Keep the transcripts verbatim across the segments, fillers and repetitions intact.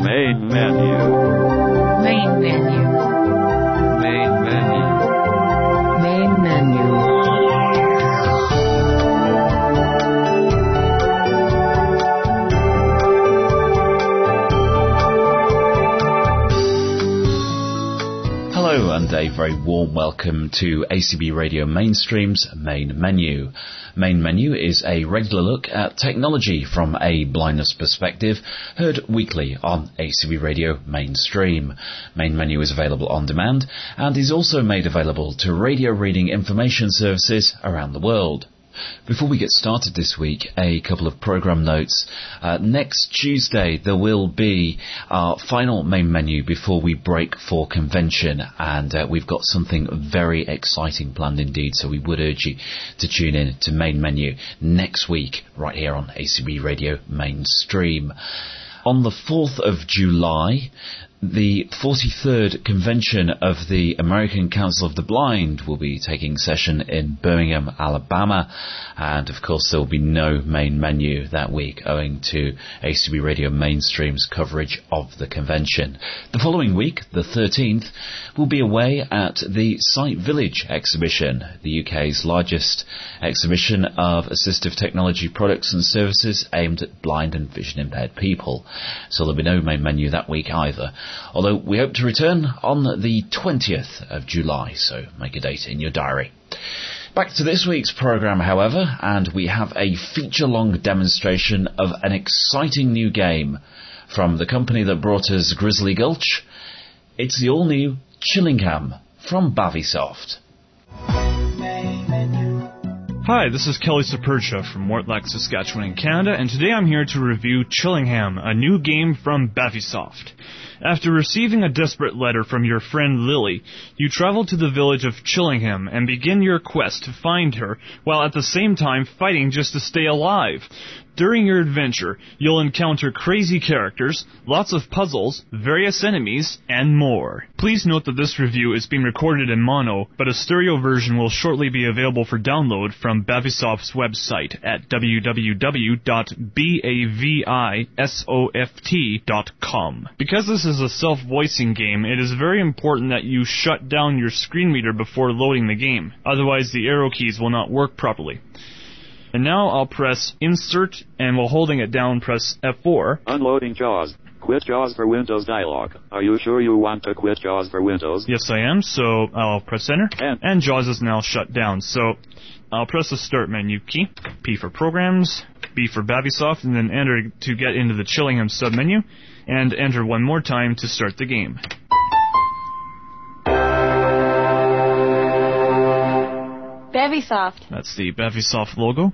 Main menu. Main menu. Main menu. Main menu. Hello and a very warm welcome to A C B Radio Mainstream's Main Menu. Main Menu is a regular look at technology from a blindness perspective, heard weekly on A C B Radio Mainstream. Main Menu is available on demand and is also made available to radio reading information services around the world. Before we get started this week, a couple of programme notes. Uh, next Tuesday there will be our final main menu before we break for convention, and uh, we've got something very exciting planned indeed, so we would urge you to tune in to main menu next week right here on A C B Radio Mainstream. On the fourth of July, the forty-third convention of the American Council of the Blind will be taking session in Birmingham, Alabama, and of course there will be no main menu that week owing to A C B Radio Mainstream's coverage of the convention. The following week, the thirteenth, we'll be away at the Sight Village exhibition, the U K's largest exhibition of assistive technology products and services aimed at blind and vision impaired people. So there'll be no main menu that week either. Although we hope to return on the twentieth of July, so make a date in your diary. Back to this week's programme, however, and we have a feature-long demonstration of an exciting new game from the company that brought us Grizzly Gulch. It's the all-new Chillingham from Bavisoft. Hi, this is Kelly Supercha from Mortlach, Saskatchewan in Canada, and today I'm here to review Chillingham, a new game from Bavisoft. After receiving a desperate letter from your friend Lily, you travel to the village of Chillingham and begin your quest to find her, while at the same time fighting just to stay alive. During your adventure, you'll encounter crazy characters, lots of puzzles, various enemies, and more. Please note that this review is being recorded in mono, but a stereo version will shortly be available for download from Bavisoft's website at w w w dot bavisoft dot com. Because this is a self-voicing game, it is very important that you shut down your screen reader before loading the game, otherwise the arrow keys will not work properly. And now I'll press Insert, and while holding it down, press F four. Unloading JAWS. Quit JAWS for Windows dialog. Are you sure you want to quit JAWS for Windows? Yes, I am, so I'll press Enter. And, and JAWS is now shut down, so I'll press the Start menu key. P for Programs, B for Bavisoft, and then Enter to get into the Chillingham submenu, and Enter one more time to start the game. Bavisoft. That's the Bavisoft logo.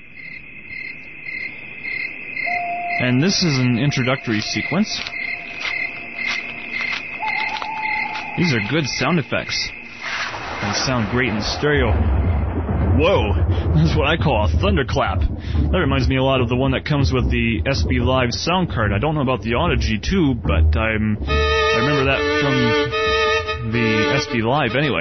And this is an introductory sequence. These are good sound effects. They sound great in stereo. Whoa, that's what I call a thunderclap. That reminds me a lot of the one that comes with the S B Live sound card. I don't know about the Audigy two, but I'm, I remember that from the S B Live anyway.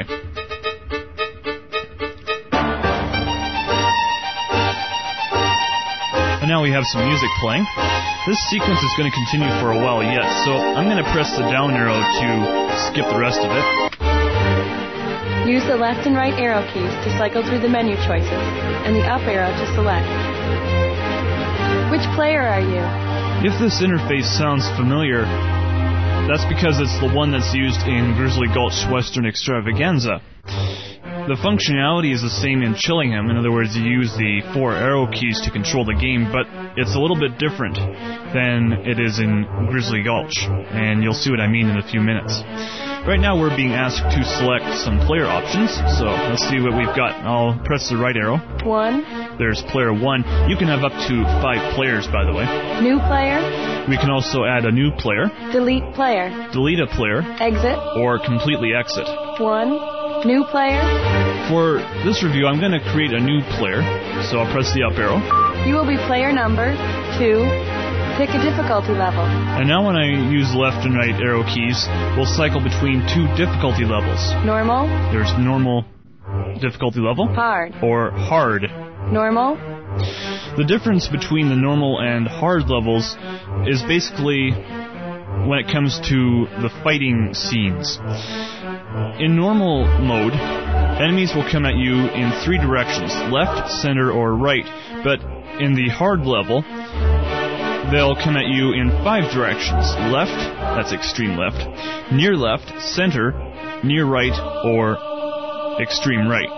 And now we have some music playing. This sequence is going to continue for a while yet, so I'm going to press the down arrow to skip the rest of it. Use the left and right arrow keys to cycle through the menu choices, and the up arrow to select. Which player are you? If this interface sounds familiar, that's because it's the one that's used in Grizzly Gulch Western Extravaganza. The functionality is the same in Chillingham. In other words, you use the four arrow keys to control the game, but it's a little bit different than it is in Grizzly Gulch, and you'll see what I mean in a few minutes. Right now we're being asked to select some player options, so let's see what we've got. I'll press the right arrow. One. There's player one. You can have up to five players, by the way. New player. We can also add a new player. Delete player. Delete a player. Exit. Or completely exit. One. New player. For this review, I'm going to create a new player, so I'll press the up arrow. You will be player number two. Pick a difficulty level. And now when I use left and right arrow keys, we'll cycle between two difficulty levels. Normal. There's normal difficulty level. Hard. Or hard. Normal. The difference between the normal and hard levels is basically when it comes to the fighting scenes. In normal mode, enemies will come at you in three directions, left, center, or right, but in the hard level, they'll come at you in five directions, left, that's extreme left, near left, center, near right, or extreme right.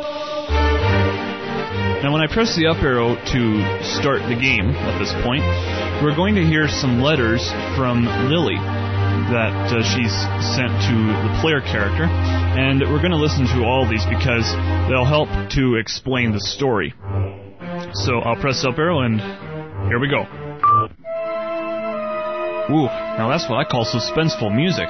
Now when I press the up arrow to start the game at this point, we're going to hear some letters from Lily that uh, she's sent to the player character, and we're going to listen to all of these because they'll help to explain the story. So I'll press up arrow and here we go. Ooh, now that's what I call suspenseful music.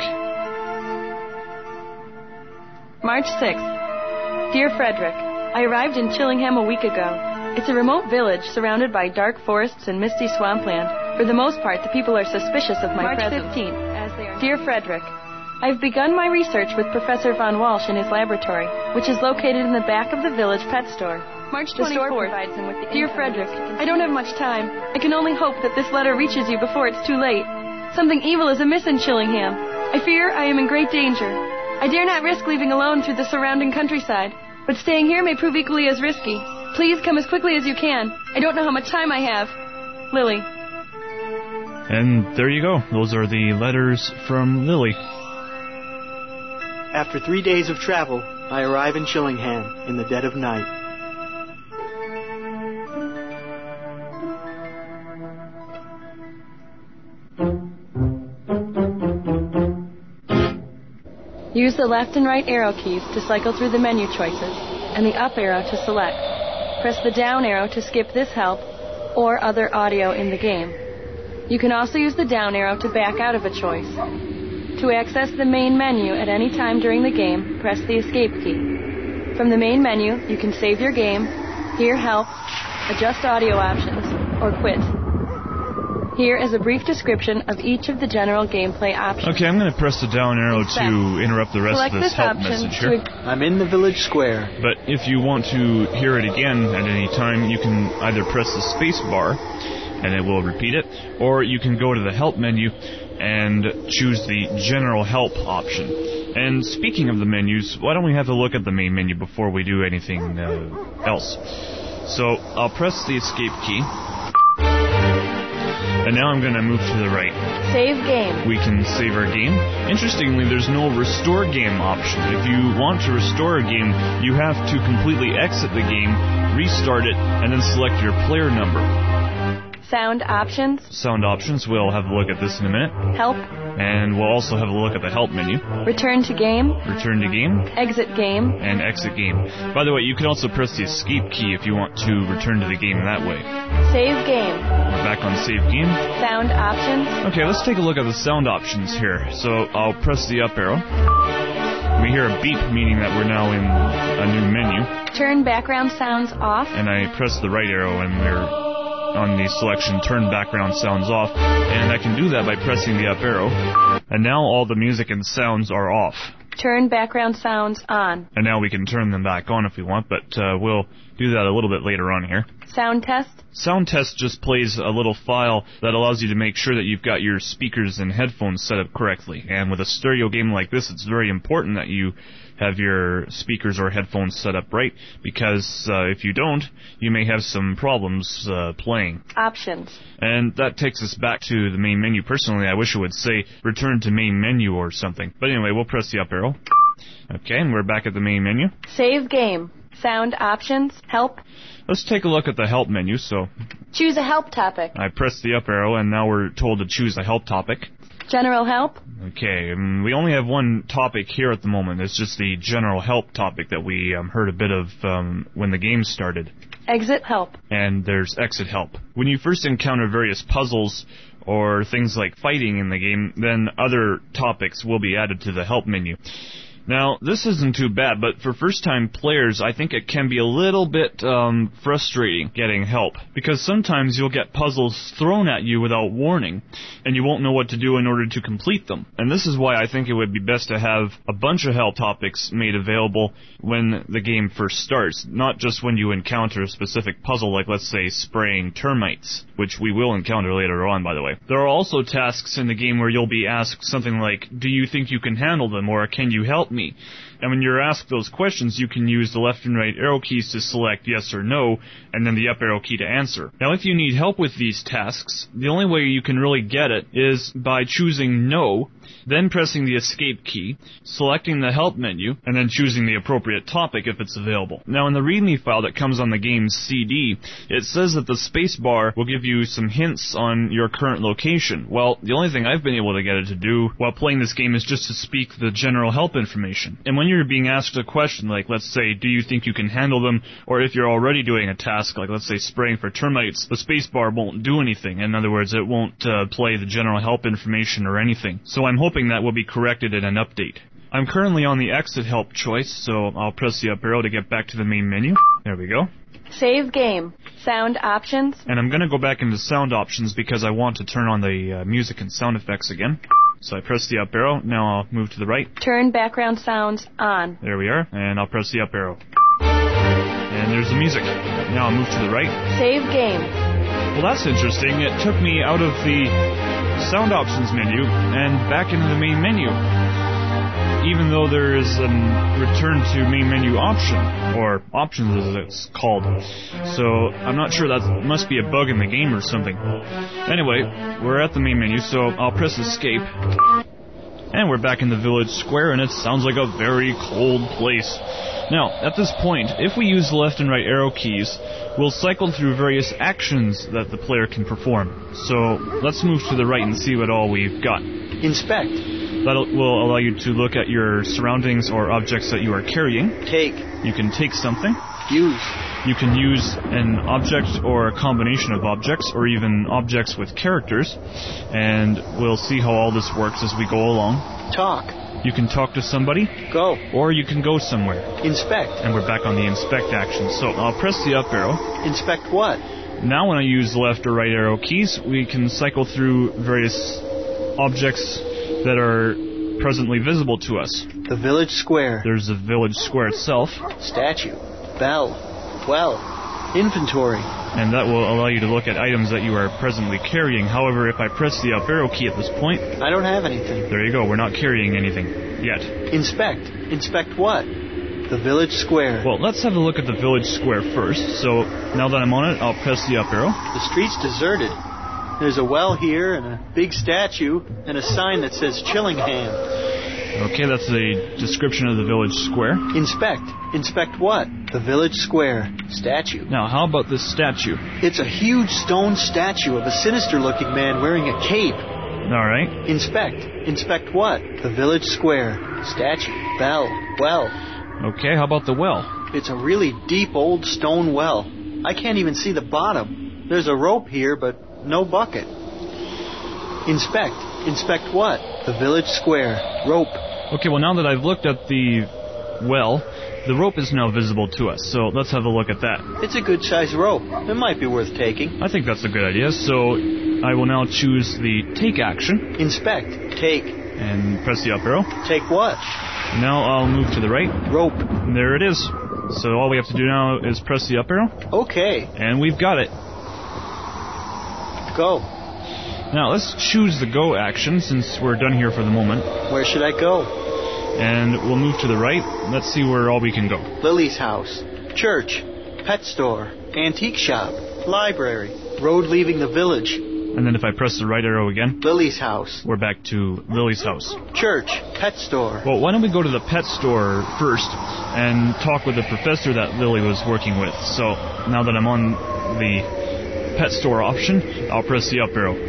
March sixth. Dear Frederick, I arrived in Chillingham a week ago. It's a remote village surrounded by dark forests and misty swampland. For the most part, the people are suspicious of my presence. March fifteenth. As they are. Dear Frederick, I've begun my research with Professor Von Walsh in his laboratory, which is located in the back of the village pet store. March twenty-fourth. The store provides him with the Dear Frederick, I don't have much time. I can only hope that this letter reaches you before it's too late. Something evil is amiss in Chillingham. I fear I am in great danger. I dare not risk leaving alone through the surrounding countryside, but staying here may prove equally as risky. Please come as quickly as you can. I don't know how much time I have. Lily. And there you go. Those are the letters from Lily. After three days of travel, I arrive in Chillingham in the dead of night. Use the left and right arrow keys to cycle through the menu choices, and the up arrow to select. Press the down arrow to skip this help or other audio in the game. You can also use the down arrow to back out of a choice. To access the main menu at any time during the game, press the escape key. From the main menu, you can save your game, hear help, adjust audio options, or quit. Here is a brief description of each of the general gameplay options. Okay, I'm going to press the down arrow to interrupt the rest Select of this, this help option message here. I'm in the village square. But if you want to hear it again at any time, you can either press the space bar, and it will repeat it, or you can go to the help menu and choose the general help option. And speaking of the menus, why don't we have a look at the main menu before we do anything uh, else? So I'll press the escape key. And now I'm going to move to the right. Save game. We can save our game. Interestingly, there's no restore game option. If you want to restore a game, you have to completely exit the game, restart it, and then select your player number. Sound options. Sound options. We'll have a look at this in a minute. Help. And we'll also have a look at the help menu. Return to game. Return to game. Exit game. And exit game. By the way, you can also press the escape key if you want to return to the game that way. Save game. We're back on save game. Sound options. Okay, let's take a look at the sound options here. So I'll press the up arrow. We hear a beep, meaning that we're now in a new menu. Turn background sounds off. And I press the right arrow and we're on the selection turn background sounds off, and I can do that by pressing the up arrow, and now all the music and sounds are off. Turn background sounds on. And now we can turn them back on if we want, but uh, we'll do that a little bit later on here. Sound test. Sound test just plays a little file that allows you to make sure that you've got your speakers and headphones set up correctly. And with a stereo game like this, it's very important that you have your speakers or headphones set up right, because uh, if you don't, you may have some problems uh, playing. Options. And that takes us back to the main menu. Personally, I wish it would say return to main menu or something. But anyway, we'll press the up arrow. Okay, and we're back at the main menu. Save game. Sound options. Help. Let's take a look at the help menu. So choose a help topic. I press the up arrow, and now we're told to choose a help topic. General help. Okay, um, we only have one topic here at the moment. It's just the general help topic that we um, heard a bit of um, when the game started. Exit help. And there's exit help. When you first encounter various puzzles or things like fighting in the game, then other topics will be added to the help menu. Now, this isn't too bad, but for first-time players, I think it can be a little bit um, frustrating getting help, because sometimes you'll get puzzles thrown at you without warning, and you won't know what to do in order to complete them. And this is why I think it would be best to have a bunch of help topics made available when the game first starts, not just when you encounter a specific puzzle, like let's say spraying termites, which we will encounter later on, by the way. There are also tasks in the game where you'll be asked something like, do you think you can handle them, or can you help me? And when you're asked those questions, you can use the left and right arrow keys to select yes or no, and then the up arrow key to answer. Now, if you need help with these tasks, the only way you can really get it is by choosing no, then pressing the escape key, selecting the help menu, and then choosing the appropriate topic if it's available. Now, in the README file that comes on the game's C D, it says that the space bar will give you some hints on your current location. Well, the only thing I've been able to get it to do while playing this game is just to speak the general help information. And when you're being asked a question, like let's say, do you think you can handle them, or if you're already doing a task, like let's say spraying for termites, the space bar won't do anything. In other words, it won't uh, play the general help information or anything. So I'm hoping that will be corrected in an update. I'm currently on the exit help choice, so I'll press the up arrow to get back to the main menu. There we go. Save game. Sound options. And I'm going to go back into sound options because I want to turn on the uh, music and sound effects again. So I press the up arrow. Now I'll move to the right. Turn background sounds on. There we are. And I'll press the up arrow. And there's the music. Now I'll move to the right. Save game. Well, that's interesting. It took me out of the sound options menu and back into the main menu, even though there is a return to main menu option, or options as it's called. So I'm not sure, that must be a bug in the game or something. Anyway, we're at the main menu, so I'll press escape, and we're back in the village square, and it sounds like a very cold place. Now, at this point, if we use the left and right arrow keys, we'll cycle through various actions that the player can perform. So let's move to the right and see what all we've got. Inspect. That will allow you to look at your surroundings or objects that you are carrying. Take. You can take something. Use. You can use an object or a combination of objects, or even objects with characters. And we'll see how all this works as we go along. Talk. You can talk to somebody. Go. Or you can go somewhere. Inspect. And we're back on the inspect action. So I'll press the up arrow. Inspect what? Now when I use the left or right arrow keys, we can cycle through various objects that are presently visible to us. The village square. There's the village square itself. Statue. Bell. Well. Inventory. And that will allow you to look at items that you are presently carrying. However, if I press the up arrow key at this point... I don't have anything. There you go, we're not carrying anything yet. Inspect. Inspect what? The village square. Well, let's have a look at the village square first. So, now that I'm on it, I'll press the up arrow. The street's deserted. There's a well here, and a big statue, and a sign that says Chillingham. Okay, that's a description of the village square. Inspect. Inspect what? The village square. Statue. Now, how about this statue? It's a huge stone statue of a sinister-looking man wearing a cape. All right. Inspect. Inspect what? The village square. Statue. Bell. Well. Okay, how about the well? It's a really deep old stone well. I can't even see the bottom. There's a rope here, but no bucket. Inspect. Inspect what? The village square. Rope. Okay, well, now that I've looked at the well, the rope is now visible to us, so let's have a look at that. It's a good-sized rope. It might be worth taking. I think that's a good idea, so I will now choose the take action. Inspect. Take. And press the up arrow. Take what? Now I'll move to the right. Rope. And there it is. So all we have to do now is press the up arrow. Okay. And we've got it. Go. Now let's choose the go action since we're done here for the moment. Where should I go? And we'll move to the right. Let's see where all we can go. Lily's house. Church. Pet store. Antique shop. Library. Road leaving the village. And then if I press the right arrow again, Lily's house. We're back to Lily's house. Church. Pet store. Well, why don't we go to the pet store first and talk with the professor that Lily was working with. So now that I'm on the pet store option, I'll press the up arrow.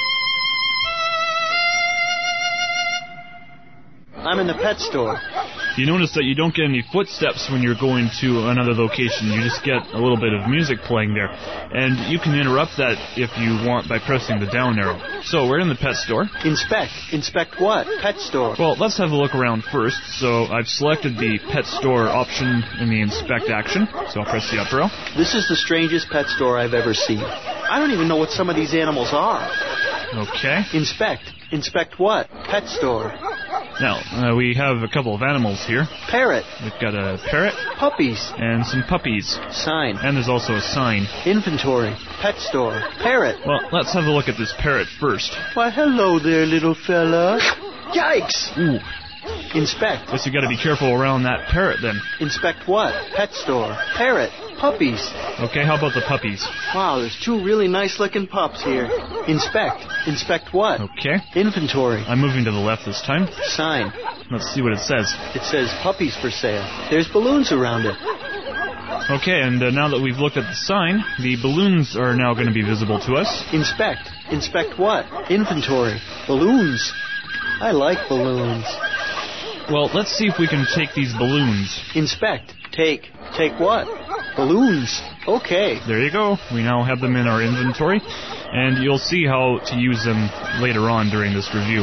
I'm in the pet store. You notice that you don't get any footsteps when you're going to another location. You just get a little bit of music playing there. And you can interrupt that if you want by pressing the down arrow. So we're in the pet store. Inspect. Inspect what? Pet store. Well, let's have a look around first. So I've selected the pet store option in the inspect action. So I'll press the up arrow. This is the strangest pet store I've ever seen. I don't even know what some of these animals are. Okay. Inspect. Inspect what? Pet store. Now, uh, we have a couple of animals here. Parrot. We've got a parrot. Puppies. And some puppies. Sign. And there's also a sign. Inventory. Pet store. Parrot. Well, let's have a look at this parrot first. Why, hello there, little fella. Yikes! Ooh. Inspect. Guess you gotta be careful around that parrot then. Inspect what? Pet store. Parrot. Puppies. Okay, how about the puppies? Wow, there's two really nice-looking pups here. Inspect. Inspect what? Okay. Inventory. I'm moving to the left this time. Sign. Let's see what it says. It says puppies for sale. There's balloons around it. Okay, and uh, now that we've looked at the sign, the balloons are now going to be visible to us. Inspect. Inspect what? Inventory. Balloons. I like balloons. Well, let's see if we can take these balloons. Inspect. Take. Take what? Balloons. Okay. There you go. We now have them in our inventory, and you'll see how to use them later on during this review.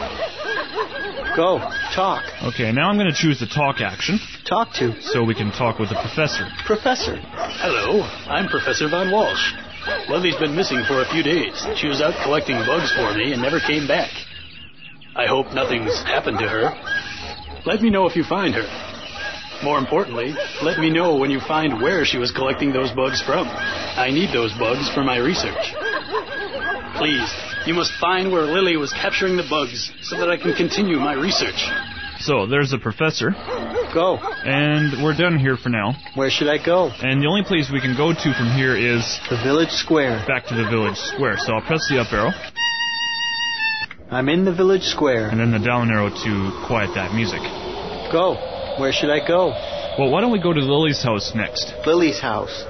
Go. Talk. Okay, now I'm going to choose the talk action. Talk to. So we can talk with the professor. Professor. Hello, I'm Professor Von Walsh. Lily's been missing for a few days. She was out collecting bugs for me and never came back. I hope nothing's happened to her. Let me know if you find her. More importantly, let me know when you find where she was collecting those bugs from. I need those bugs for my research. Please, you must find where Lily was capturing the bugs so that I can continue my research. So, there's the professor. Go. And we're done here for now. Where should I go? And the only place we can go to from here is... the village square. Back to the village square. So I'll press the up arrow. I'm in the village square. And then the down arrow to quiet that music. Go. Where should I go? Well, why don't we go to Lily's house next? Lily's house.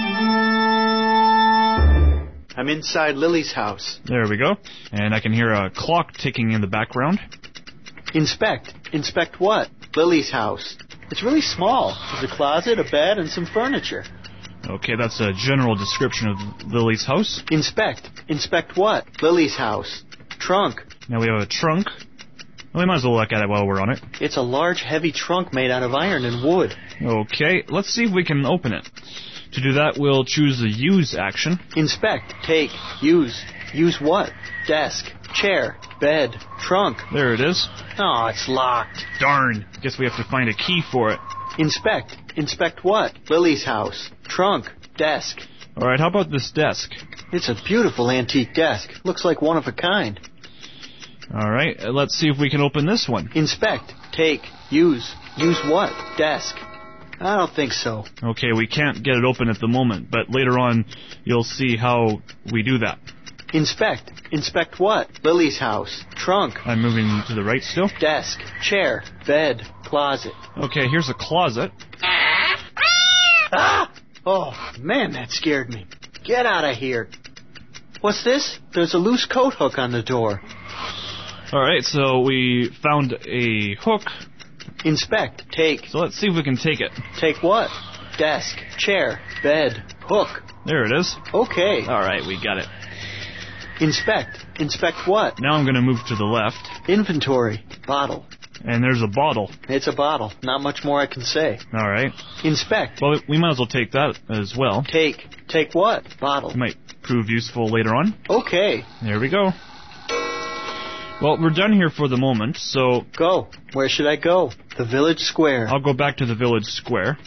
I'm inside Lily's house. There we go. And I can hear a clock ticking in the background. Inspect. Inspect what? Lily's house. It's really small. There's a closet, a bed, and some furniture. Okay, that's a general description of Lily's house. Inspect. Inspect what? Lily's house. Trunk. Now we have a trunk. Well, we might as well look at it while we're on it. It's a large, heavy trunk made out of iron and wood. Okay, let's see if we can open it. To do that, we'll choose the use action. Inspect. Take. Use. Use what? Desk. Chair. Bed. Trunk. There it is. Oh, it's locked. Darn. Guess we have to find a key for it. Inspect. Inspect what? Lily's house. Trunk. Desk. Alright, how about this desk? It's a beautiful antique desk. Looks like one of a kind. Alright, uh, let's see if we can open this one. Inspect. Take. Use. Use what? Desk. I don't think so. Okay, we can't get it open at the moment, but later on you'll see how we do that. Inspect. Inspect what? Lily's house. Trunk. I'm moving to the right still. Desk. Chair. Bed. Closet. Okay, here's a closet. Ah! Oh, man, that scared me. Get out of here. What's this? There's a loose coat hook on the door. Alright, so we found a hook. Inspect. Take. So let's see if we can take it. Take what? Desk. Chair. Bed. Hook. There it is. Okay. Alright, we got it. Inspect. Inspect what? Now I'm going to move to the left. Inventory. Bottle. And there's a bottle. It's a bottle. Not much more I can say. Alright. Inspect. Well, we might as well take that as well. Take. Take what? Bottle. It might prove useful later on. Okay. There we go. Well, we're done here for the moment, so... Go. Where should I go? The village square. I'll go back to the village square.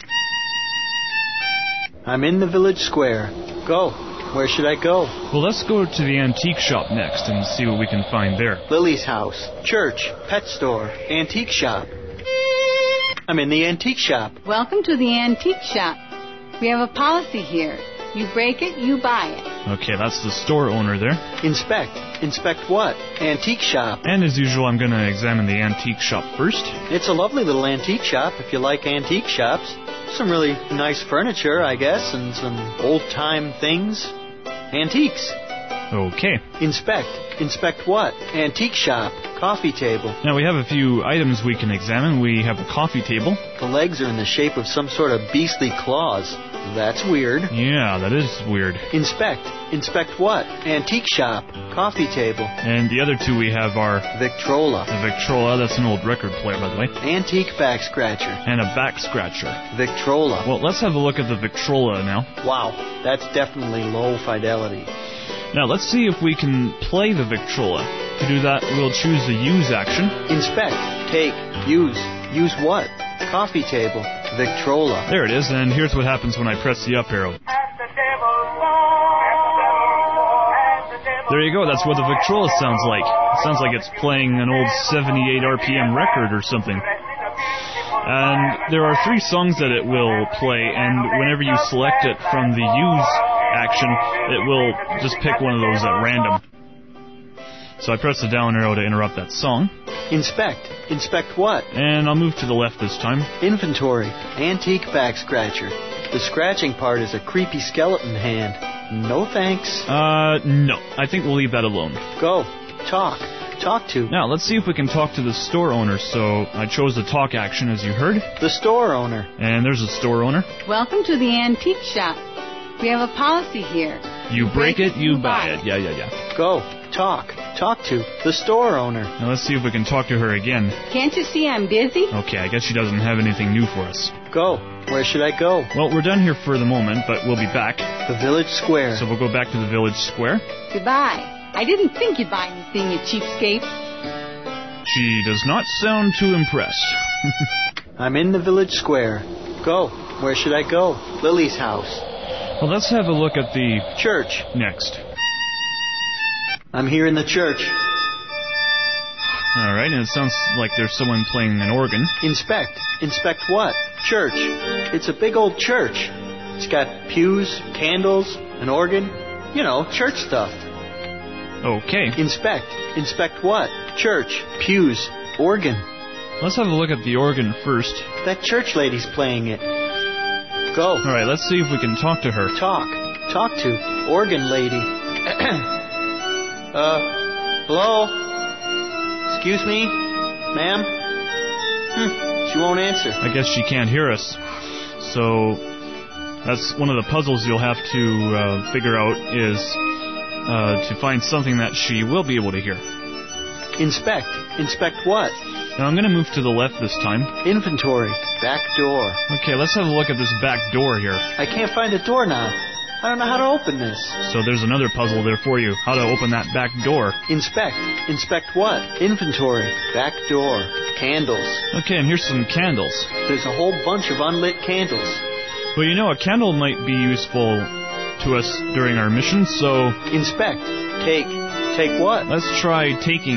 I'm in the village square. Go. Where should I go? Well, let's go to the antique shop next and see what we can find there. Lily's house. Church. Pet store. Antique shop. I'm in the antique shop. Welcome to the antique shop. We have a policy here. You break it, you buy it. Okay, that's the store owner there. Inspect. Inspect what? Antique shop. And as usual, I'm going to examine the antique shop first. It's a lovely little antique shop if you like antique shops. Some really nice furniture, I guess, and some old-time things. Antiques. Okay. Inspect. Inspect what? Antique shop. Coffee table. Now we have a few items we can examine. We have a coffee table. The legs are in the shape of some sort of beastly claws. That's weird. Yeah, that is weird. Inspect. Inspect what? Antique shop. Coffee table. And the other two we have are... Victrola. The Victrola, that's an old record player, by the way. Antique back scratcher. And a back scratcher. Victrola. Well, let's have a look at the Victrola now. Wow, that's definitely low fidelity. Now, let's see if we can play the Victrola. To do that, we'll choose the use action. Inspect. Take. Use. Use what? Coffee table. Victrola. There it is, and here's what happens when I press the up arrow. There you go, that's what the Victrola sounds like. It sounds like it's playing an old seventy-eight R P M record or something. And there are three songs that it will play, and whenever you select it from the use action, it will just pick one of those at random. So I press the down arrow to interrupt that song. Inspect. Inspect what? And I'll move to the left this time. Inventory. Antique back scratcher. The scratching part is a creepy skeleton hand. No thanks. Uh, no. I think we'll leave that alone. Go. Talk. Talk to. Now, let's see if we can talk to the store owner. So I chose the talk action, as you heard. The store owner. And there's the store owner. Welcome to the antique shop. We have a policy here. You break it, you buy it. Yeah, yeah, yeah. Go. Talk. Talk to the store owner. Now let's see if we can talk to her again. Can't you see I'm busy? Okay, I guess she doesn't have anything new for us. Go. Where should I go? Well, we're done here for the moment, but we'll be back. The village square. So we'll go back to the village square. Goodbye. I didn't think you'd buy anything, you cheapskate. She does not sound too impressed. I'm in the village square. Go. Where should I go? Lily's house. Well, let's have a look at the... church. Next. I'm here in the church. All right, and it sounds like there's someone playing an organ. Inspect. Inspect what? Church. It's a big old church. It's got pews, candles, an organ. You know, church stuff. Okay. Inspect. Inspect what? Church, pews, organ. Let's have a look at the organ first. That church lady's playing it. Go. All right, let's see if we can talk to her. Talk. Talk to organ lady. uh, hello? Excuse me? Ma'am? Hmm, she won't answer. I guess she can't hear us. So that's one of the puzzles you'll have to uh, figure out is uh, to find something that she will be able to hear. Inspect. Inspect what? Now I'm going to move to the left this time. Inventory. Back door. Okay, let's have a look at this back door here. I can't find a doorknob. I don't know how to open this. So there's another puzzle there for you. How to open that back door. Inspect. Inspect what? Inventory. Back door. Candles. Okay, and here's some candles. There's a whole bunch of unlit candles. Well, you know, a candle might be useful to us during our mission, so... Inspect. Take. Take what? Let's try taking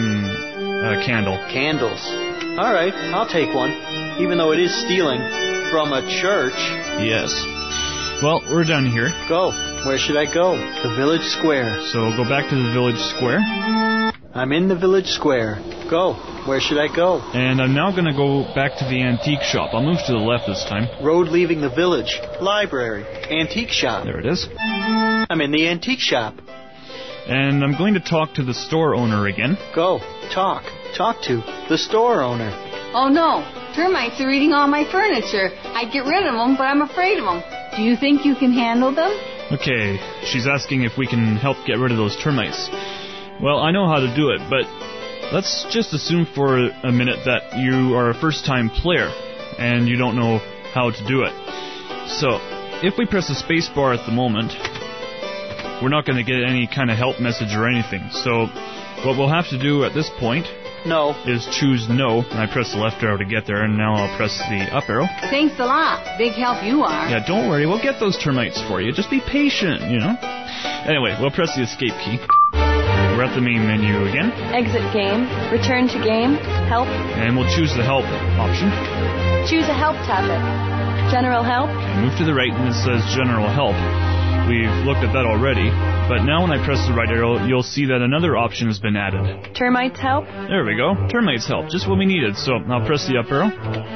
a candle. Candles. All right, I'll take one. Even though it is stealing from a church. Yes. Well, we're done here. Go. Where should I go? The village square. So we'll go back to the village square. I'm in the village square. Go. Where should I go? And I'm now going to go back to the antique shop. I'll move to the left this time. Road leaving the village. Library. Antique shop. There it is. I'm in the antique shop. And I'm going to talk to the store owner again. Go. Talk. Talk to the store owner. Oh no, termites are eating all my furniture. I'd get rid of them, but I'm afraid of them. Do you think you can handle them? Okay, she's asking if we can help get rid of those termites. Well, I know how to do it, but let's just assume for a minute that you are a first-time player and you don't know how to do it. So, if we press the space bar at the moment, we're not going to get any kind of help message or anything. So, what we'll have to do at this point No. is choose no, and I press the left arrow to get there, and now I'll press the up arrow. Thanks a lot. Big help you are. Yeah, don't worry, we'll get those termites for you. Just be patient, you know? Anyway, we'll press the escape key. We're at the main menu again. Exit game. Return to game. Help. And we'll choose the help option. Choose a help topic. General help. And move to the right, and it says general help. We've looked at that already, but now when I press the right arrow, you'll see that another option has been added. Termites help. There we go. Termites help. Just what we needed. So I'll press the up arrow.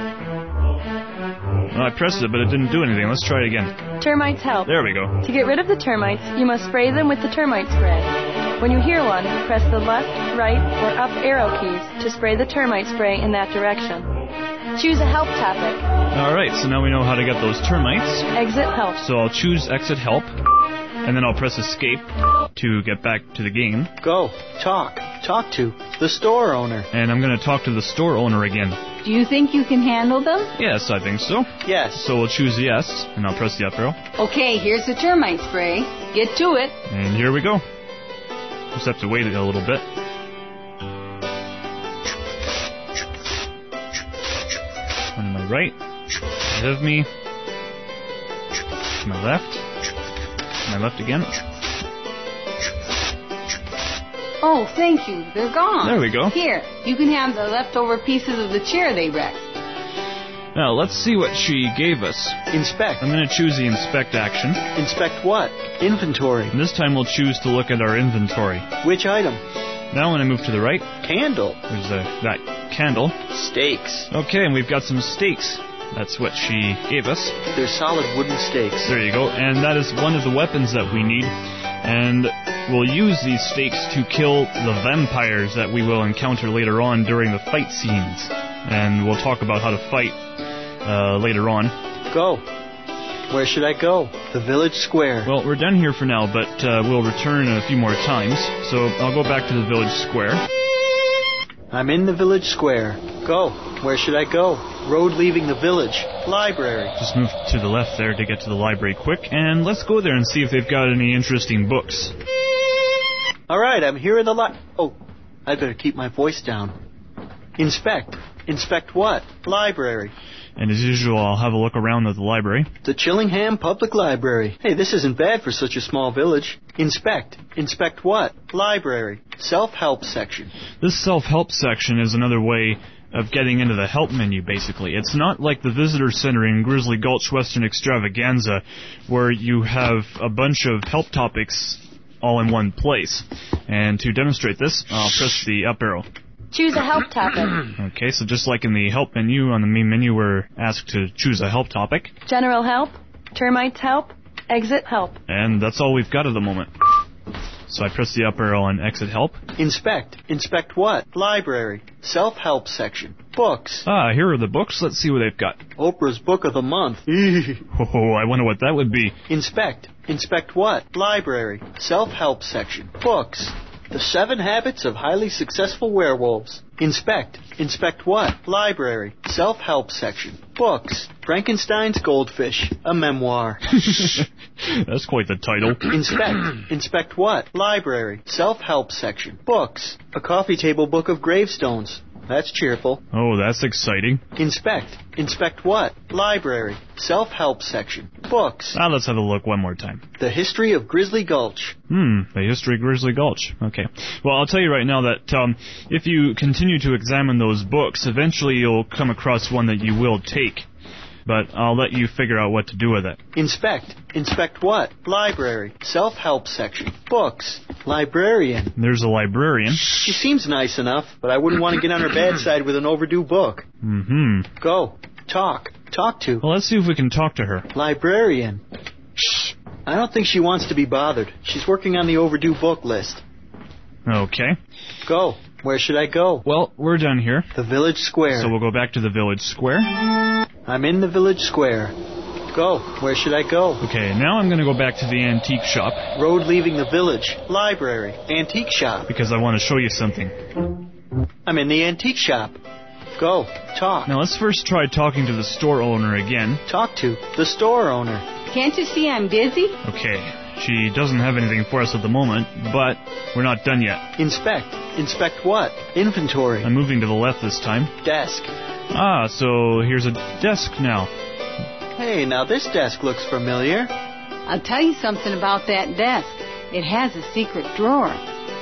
Well, I pressed it, but it didn't do anything. Let's try it again. Termites help. There we go. To get rid of the termites, you must spray them with the termite spray. When you hear one, press the left, right, or up arrow keys to spray the termite spray in that direction. Choose a help topic. Alright, so now we know how to get those termites. Exit help. So I'll choose exit help, and then I'll press escape to get back to the game. Go. Talk. Talk to the store owner. And I'm going to talk to the store owner again. Do you think you can handle them? Yes, I think so. Yes. So we'll choose yes, and I'll press the up arrow. Okay, here's the termite spray. Get to it. And here we go. Just have to wait a little bit. One to my right, ahead of me, to my left, to my left again. Oh, thank you. They're gone. There we go. Here, you can have the leftover pieces of the chair they wrecked. Now, let's see what she gave us. Inspect. I'm going to choose the inspect action. Inspect what? Inventory. And this time we'll choose to look at our inventory. Which item? Now when I move to the right, Candle. there's a, that candle. Steaks. Okay, and we've got some steaks. That's what she gave us. They're solid wooden steaks. There you go. And that is one of the weapons that we need. And we'll use these steaks to kill the vampires that we will encounter later on during the fight scenes. And we'll talk about how to fight uh, later on. Go. Where should I go? The village square. Well, we're done here for now, but uh, we'll return a few more times. So I'll go back to the village square. I'm in the village square. Go. Where should I go? Road leaving the village. Library. Just move to the left there to get to the library quick, and let's go there and see if they've got any interesting books. All right, I'm here in the li... Oh, I better keep my voice down. Inspect. Inspect what? Library. And as usual, I'll have a look around at the library. The Chillingham Public Library. Hey, this isn't bad for such a small village. Inspect. Inspect what? Library. Self-help section. This self-help section is another way of getting into the help menu, basically. It's not like the visitor center in Grizzly Gulch Western Extravaganza, where you have a bunch of help topics all in one place. And to demonstrate this, I'll press the up arrow. Choose a help topic. Okay, so just like in the help menu, on the main menu, we're asked to choose a help topic. General help. Termites help. Exit help. And that's all we've got at the moment. So I press the up arrow on exit help. Inspect. Inspect what? Library. Self-help section. Books. Ah, here are the books. Let's see what they've got. Oprah's Book of the Month. Oh, I wonder what that would be. Inspect. Inspect what? Library. Self-help section. Books. The Seven Habits of Highly Successful Werewolves. Inspect. Inspect what? Library. Self-help section. Books. Frankenstein's Goldfish. A memoir. That's quite the title. Inspect. Inspect what? Library. Self-help section. Books. A coffee table book of gravestones. That's cheerful. Oh, that's exciting. Inspect. Inspect what? Library. Self-help section. Books. Ah, let's have a look one more time. The History of Grizzly Gulch. Hmm, the History of Grizzly Gulch. Okay. Well, I'll tell you right now that um, if you continue to examine those books, eventually you'll come across one that you will take. But I'll let you figure out what to do with it. Inspect. Inspect what? Library. Self-help section. Books. Librarian. There's a librarian. She seems nice enough, but I wouldn't want to get on her bad side with an overdue book. Mm-hmm. Go. Talk. Talk to. Well, let's see if we can talk to her. Librarian. Shh. I don't think she wants to be bothered. She's working on the overdue book list. Okay. Go. Where should I go? Well, we're done here. The village square. So we'll go back to the village square. I'm in the village square. Go. Where should I go? Okay, now I'm going to go back to the antique shop. Road leaving the village. Library. Antique shop. Because I want to show you something. I'm in the antique shop. Go. Talk. Now let's first try talking to the store owner again. Talk to the store owner. Can't you see I'm busy? Okay. She doesn't have anything for us at the moment, but we're not done yet. Inspect. Inspect what? Inventory. I'm moving to the left this time. Desk. Ah, so here's a desk now. Hey, now this desk looks familiar. I'll tell you something about that desk. It has a secret drawer.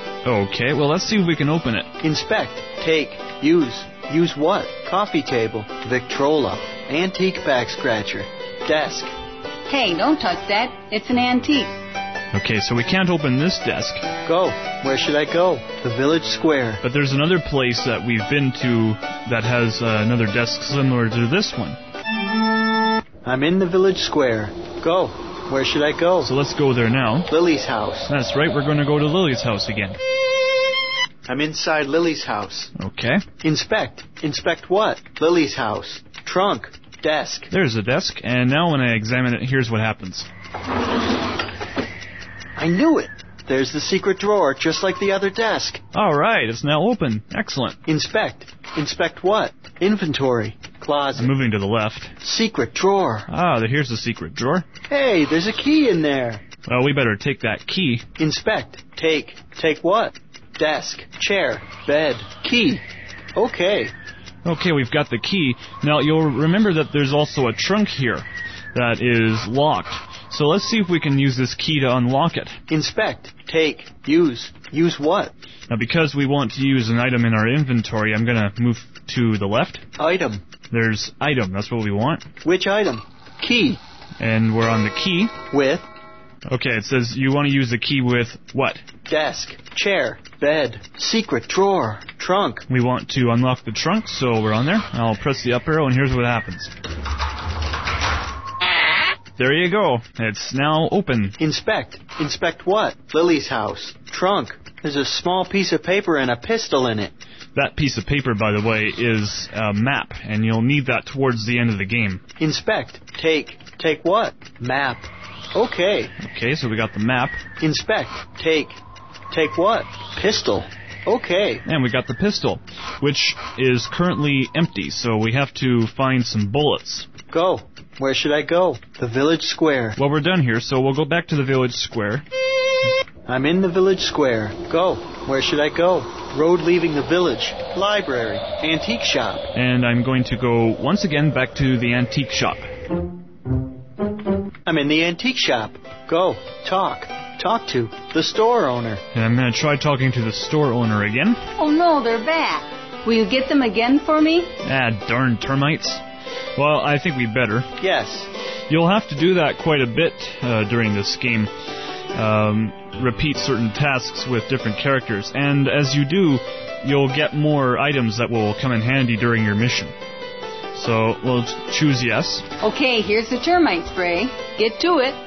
Okay, well, let's see if we can open it. Inspect. Take. Use. Use what? Coffee table. Victrola. Antique back scratcher. Desk. Hey, don't touch that. It's an antique. Okay, so we can't open this desk. Go. Where should I go? The village square. But there's another place that we've been to that has uh, another desk similar to this one. I'm in the village square. Go. where should I go? So let's go there now. Lily's house. That's right, we're going to go to Lily's house again. I'm inside Lily's house. Okay. Inspect. Inspect what? Lily's house. Trunk. Desk. There's the desk, and now when I examine it, here's what happens. I knew it. There's the secret drawer, just like the other desk. All right, it's now open. Excellent. Inspect. Inspect what? Inventory. Closet. I'm moving to the left. Secret drawer. Ah, here's the secret drawer. Hey, there's a key in there. Well, we better take that key. Inspect. Take. Take what? Desk. Chair. Bed. Key. Okay. Okay, we've got the key. Now, you'll remember that there's also a trunk here that is locked. So let's see if we can use this key to unlock it. Inspect. Take. Use. Use what? Now, because we want to use an item in our inventory, I'm going to move to the left. Item. There's item. That's what we want. Which item? Key. And we're on the key. With? Okay, it says you want to use the key with what? Desk. Chair. Bed. Secret drawer. Trunk. We want to unlock the trunk, so we're on there. I'll press the up arrow, and here's what happens. There you go. It's now open. Inspect. Inspect what? Lily's house. Trunk. There's a small piece of paper and a pistol in it. That piece of paper, by the way, is a map, and you'll need that towards the end of the game. Inspect. Take. Take what? Map. Okay. Okay, so we got the map. Inspect. Take. Take what? Pistol. Okay. And we got the pistol, which is currently empty, so we have to find some bullets. Go. Where should I go? The village square. Well, we're done here, so we'll go back to the village square. I'm in the village square. Go. Where should I go? Road leaving the village. Library. Antique shop. And I'm going to go once again back to the antique shop. I'm in the antique shop. Go. Talk. Talk to the store owner. And I'm going to try talking to the store owner again. Oh no, they're back. Will you get them again for me? Ah, darn termites. Well, I think we better. Yes. You'll have to do that quite a bit uh, during this game. Um, repeat certain tasks with different characters. And as you do, you'll get more items that will come in handy during your mission. So we'll choose yes. Okay, here's the termite spray. Get to it.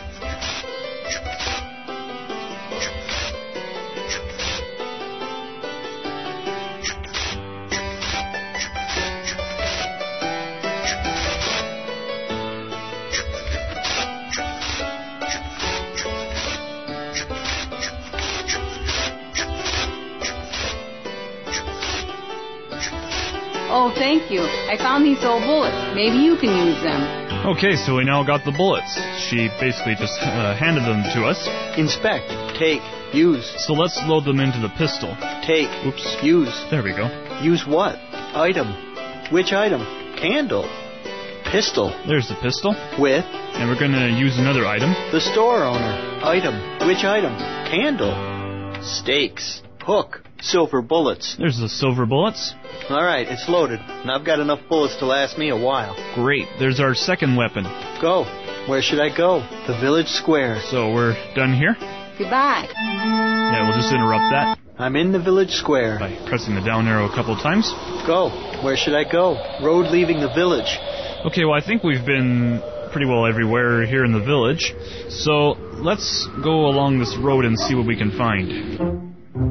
Oh, thank you. I found these old bullets. Maybe you can use them. Okay, so we now got the bullets. She basically just uh, handed them to us. Inspect. Take. Use. So let's load them into the pistol. Take. Oops. Use. There we go. Use what? Item. Which item? Candle. Pistol. There's the pistol. With? And we're going to use another item. The store owner. Item. Which item? Candle. Stakes. Hook. Silver bullets. There's the silver bullets. All right, it's loaded, and I've got enough bullets to last me a while. Great. There's our second weapon. Go. Where should I go? The village square. So we're done here? Goodbye. Yeah, we'll just interrupt that. I'm in the village square. By pressing the down arrow a couple of times. Go. Where should I go? Road leaving the village. Okay, well, I think we've been pretty well everywhere here in the village. So let's go along this road and see what we can find.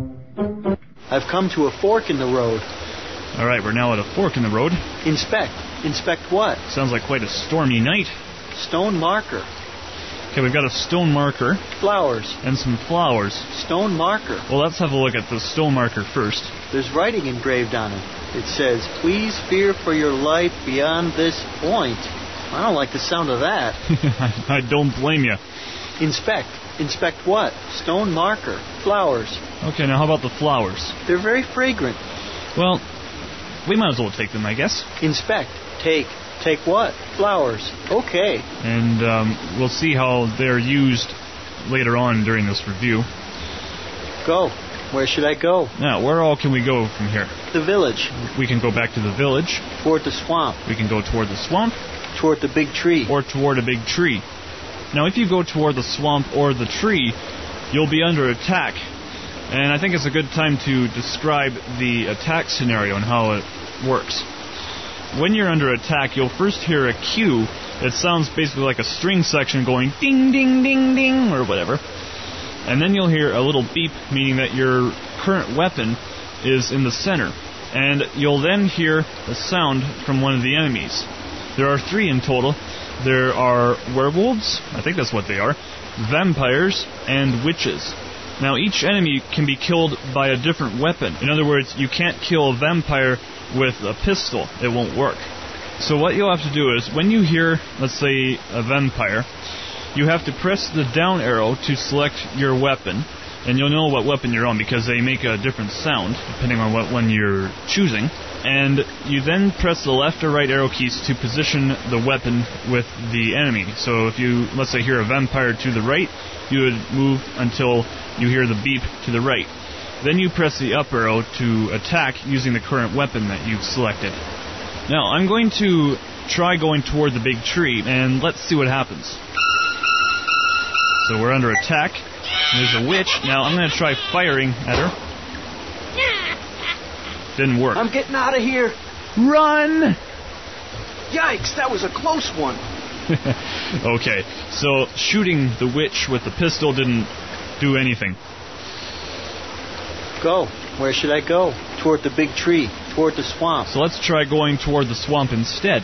I've come to a fork in the road. All right, we're now at a fork in the road. Inspect. Inspect what? Sounds like quite a stormy night. Stone marker. Okay, we've got a stone marker. Flowers. And some flowers. Stone marker. Well, let's have a look at the stone marker first. There's writing engraved on it. It says, please fear for your life beyond this point. I don't like the sound of that. I don't blame you. Inspect. Inspect what? Stone marker. Flowers. Okay, now how about the flowers? They're very fragrant. Well, we might as well take them, I guess. Inspect. Take. Take what? Flowers. Okay. And um, we'll see how they're used later on during this review. Go. Where should I go? Now, where all can we go from here? The village. We can go back to the village. Toward the swamp. We can go toward the swamp. Toward the big tree. Or toward a big tree. Now, if you go toward the swamp or the tree, you'll be under attack. And I think it's a good time to describe the attack scenario and how it works. when you're under attack, you'll first hear a cue. It sounds basically like a string section going ding, ding, ding, ding, or whatever. And then you'll hear a little beep, meaning that your current weapon is in the center. And you'll then hear a sound from one of the enemies. There are three in total. There are werewolves, I think that's what they are, vampires, and witches. Now, each enemy can be killed by a different weapon. In other words, you can't kill a vampire with a pistol. It won't work. So what you'll have to do is, when you hear, let's say, a vampire, you have to press the down arrow to select your weapon, and you'll know what weapon you're on because they make a different sound depending on what one you're choosing. And you then press the left or right arrow keys to position the weapon with the enemy. So if you, let's say, hear a vampire to the right, you would move until you hear the beep to the right. Then you press the up arrow to attack using the current weapon that you've selected. Now, I'm going to try going toward the big tree, and let's see what happens. So we're under attack. There's a witch. Now, I'm going to try firing at her. Didn't work. I'm getting out of here. Run! Yikes, that was a close one. Okay, so shooting the witch with the pistol didn't do anything. Go. Where should I go? Toward the big tree. Toward the swamp. So let's try going toward the swamp instead.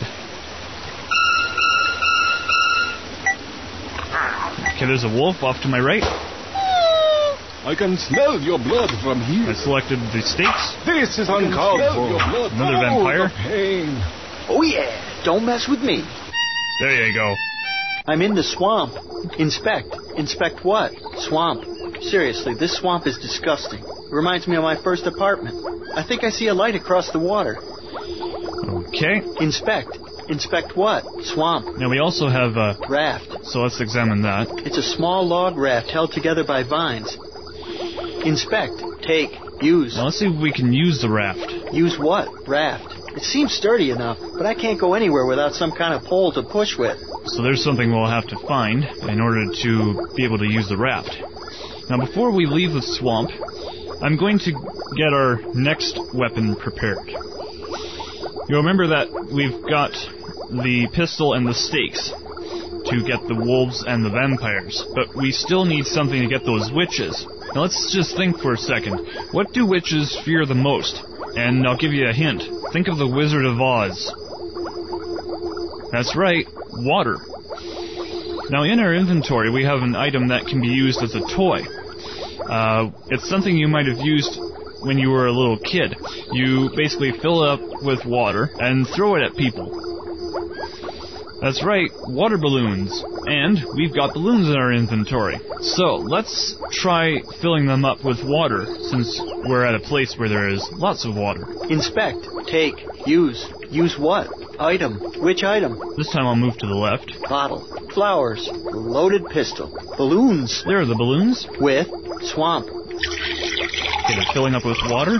Okay, there's a wolf off to my right. I can smell your blood from here. I selected the stakes. This is uncalled for. Another vampire. Oh, pain. Oh yeah, don't mess with me. There you go. I'm in the swamp. Inspect. Inspect what? Swamp. Seriously, this swamp is disgusting. It reminds me of my first apartment. I think I see a light across the water. Okay. Inspect. Inspect what? Swamp. Now we also have a raft. So let's examine that. It's a small log raft held together by vines. Inspect. Take. Use. Now let's see if we can use the raft. Use what? Raft. It seems sturdy enough, but I can't go anywhere without some kind of pole to push with. So there's something we'll have to find in order to be able to use the raft. Now before we leave the swamp, I'm going to get our next weapon prepared. You'll remember that we've got the pistol and the stakes to get the wolves and the vampires, but we still need something to get those witches. Now let's just think for a second. What do witches fear the most? And I'll give you a hint. Think of the Wizard of Oz. That's right, water. Now in our inventory we have an item that can be used as a toy. Uh, it's something you might have used when you were a little kid. You basically fill it up with water and throw it at people. That's right, water balloons. And we've got balloons in our inventory. So, let's try filling them up with water, since we're at a place where there is lots of water. Inspect. Take. Use. Use what? Item. Which item? This time I'll move to the left. Bottle. Flowers. Loaded pistol. Balloons. There are the balloons. With swamp. Okay, they're filling up with water.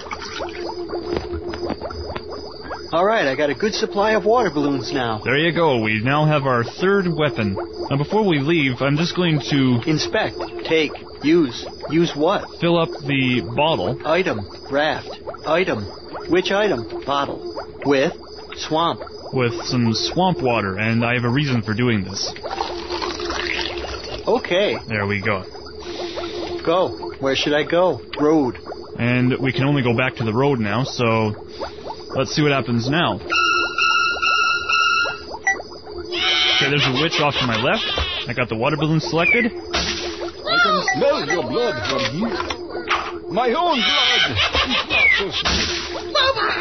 All right, I got a good supply of water balloons now. There you go. We now have our third weapon. Now, before we leave, I'm just going to... Inspect. Take. Use. Use what? Fill up the bottle. Item. Raft. Item. Which item? Bottle. With swamp. With some swamp water, and I have a reason for doing this. Okay. There we go. Go. Where should I go? Road. And we can only go back to the road now, so... Let's see what happens now. Okay, there's a witch off to my left. I got the water balloon selected. I can smell your blood from here. My own blood! It's not so sweet.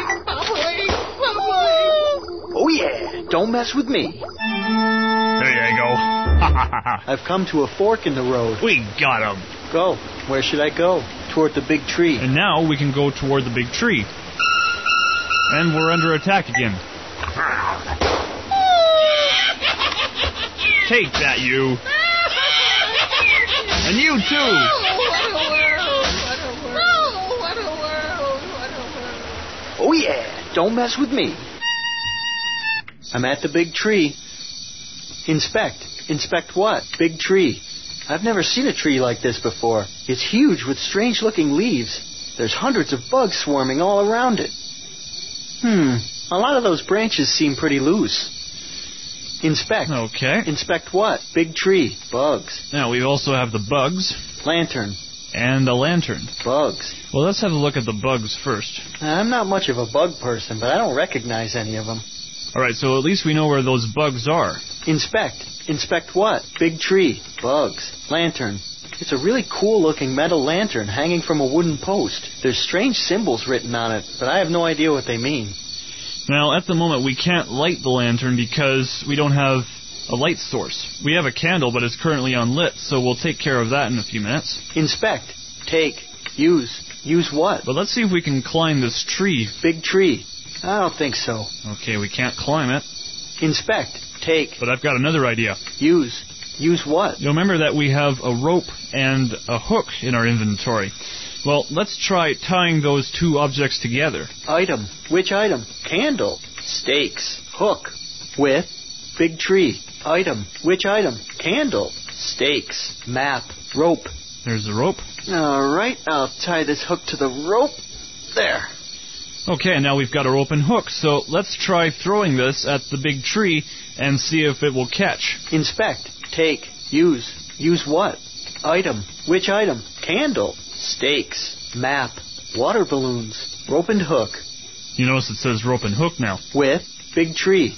Oh yeah, don't mess with me. There you go. I've come to a fork in the road. We got him. Go. Where should I go? Toward the big tree. And now we can go toward the big tree. And we're under attack again. Take that, you. And you too. Oh yeah, don't mess with me. I'm at the big tree. Inspect. Inspect what? Big tree. I've never seen a tree like this before. It's huge with strange-looking leaves. There's hundreds of bugs swarming all around it. Hmm, A lot of those branches seem pretty loose. Inspect. Okay. Inspect what? Big tree. Bugs. Now, we also have the bugs. Lantern. And a lantern. Bugs. Well, let's have a look at the bugs first. I'm not much of a bug person, but I don't recognize any of them. All right, so at least we know where those bugs are. Inspect. Inspect what? Big tree. Bugs. Lantern. It's a really cool-looking metal lantern hanging from a wooden post. There's strange symbols written on it, but I have no idea what they mean. Now, at the moment, we can't light the lantern because we don't have a light source. We have a candle, but it's currently unlit, so we'll take care of that in a few minutes. Inspect. Take. Use. Use what? But let's see if we can climb this tree. Big tree. I don't think so. Okay, we can't climb it. Inspect. Take. But I've got another idea. Use. Use what? You'll remember that we have a rope and a hook in our inventory. Well, let's try tying those two objects together. Item. Which item? Candle. Stakes. Hook. With. Big tree. Item. Which item? Candle. Stakes. Map. Rope. There's the rope. All right, I'll tie this hook to the rope. There. Okay, now we've got a rope and hook, so let's try throwing this at the big tree and see if it will catch. Inspect. Take. Use. Use what? Item. Which item? Candle. Stakes. Map. Water balloons. Rope and hook. You notice it says rope and hook now. With. Big tree.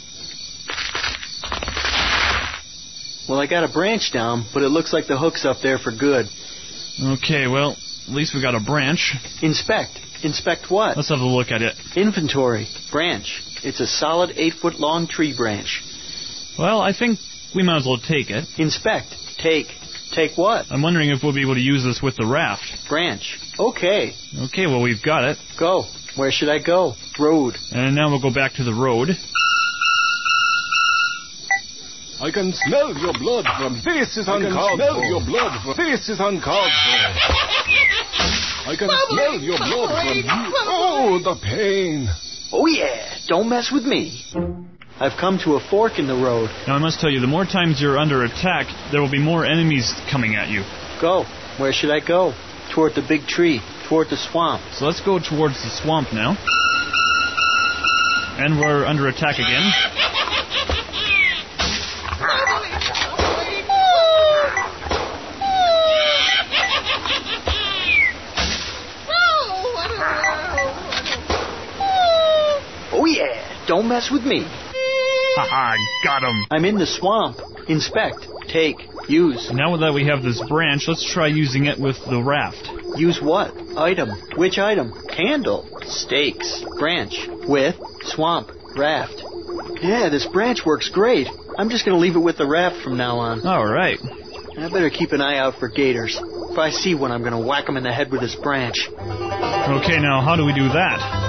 Well, I got a branch down, but it looks like the hook's up there for good. Okay, well, at least we got a branch. Inspect. Inspect what? Let's have a look at it. Inventory. Branch. It's a solid eight-foot-long tree branch. Well, I think we might as well take it. Inspect. Take. Take what? I'm wondering if we'll be able to use this with the raft. Branch. Okay. Okay, well, we've got it. Go. Where should I go? Road. And now we'll go back to the road. I can smell your blood from this is uncalled for. I can smell your blood from this is uncalled for. I can smell your blood from you. Oh, the pain. Oh, yeah. Don't mess with me. I've come to a fork in the road. Now, I must tell you, the more times you're under attack, there will be more enemies coming at you. Go. Where should I go? Toward the big tree. Toward the swamp. So let's go towards the swamp now. And we're under attack again. Oh, yeah. Don't mess with me. Haha, got him. I'm in the swamp. Inspect. Take. Use. Now that we have this branch, let's try using it with the raft. Use what? Item. Which item? Candle. Stakes. Branch. With. Swamp. Raft. Yeah, this branch works great. I'm just going to leave it with the raft from now on. All right. I better keep an eye out for gators. If I see one, I'm going to whack them in the head with this branch. Okay, now how do we do that?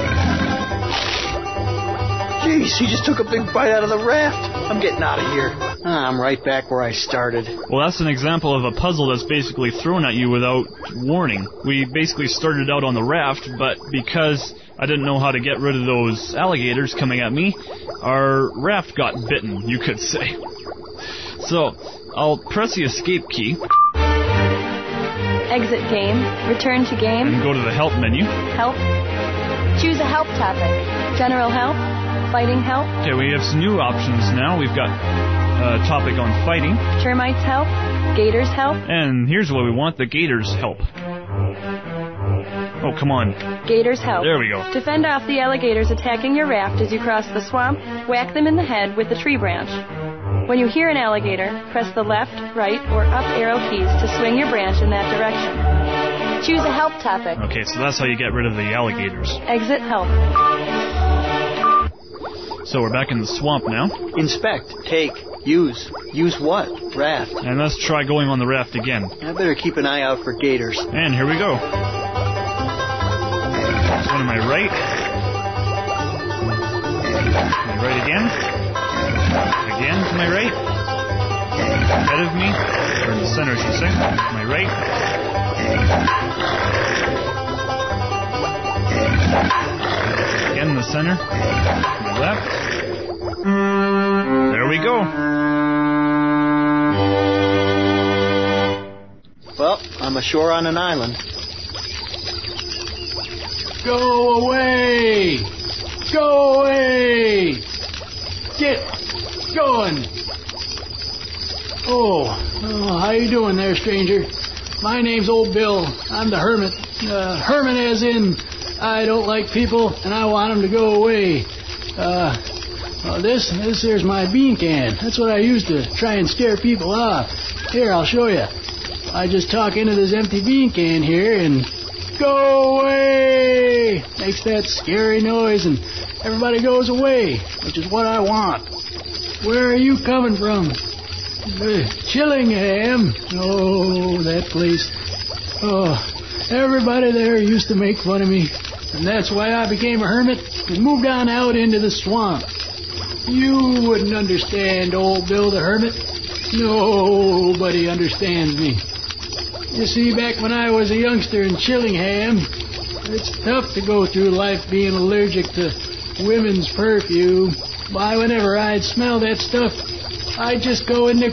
Jeez, he just took a big bite out of the raft. I'm getting out of here. Ah, I'm right back where I started. Well, that's an example of a puzzle that's basically thrown at you without warning. We basically started out on the raft, but because I didn't know how to get rid of those alligators coming at me, our raft got bitten, you could say. So, I'll press the escape key. Exit game. Return to game. And go to the help menu. Help. Choose a help topic. General help. Fighting help. Okay, we have some new options now. We've got a topic on fighting. Termites help. Gators help. And here's what we want, the gators help. Oh, come on. Gators help. There we go. To fend off the alligators attacking your raft as you cross the swamp, whack them in the head with the tree branch. When you hear an alligator, press the left, right, or up arrow keys to swing your branch in that direction. Choose a help topic. Okay, so that's how you get rid of the alligators. Exit help. So we're back in the swamp now. Inspect. Take. Use. Use what? Raft. And let's try going on the raft again. I better keep an eye out for gators. And here we go. One to my right. My right again. Again to my right. Ahead of me. Or in the center, I should say. To my right. Again in the center. To my left. There we go. Well, I'm ashore on an island. Go away! Go away! Get going! Oh, oh, how you doing there, stranger? My name's Old Bill. I'm the hermit. Uh, hermit as in I don't like people and I want them to go away. Uh, well, this, this here's my bean can. That's what I use to try and scare people off. Here, I'll show you. I just talk into this empty bean can here and go away! Makes that scary noise and everybody goes away, which is what I want. Where are you coming from? Uh, Chillingham. Oh, that place. Oh, everybody there used to make fun of me. And that's why I became a hermit and moved on out into the swamp. You wouldn't understand Old Bill the Hermit. Nobody understands me. You see, back when I was a youngster in Chillingham, it's tough to go through life being allergic to women's perfume. Why, whenever I'd smell that stuff, I'd just go into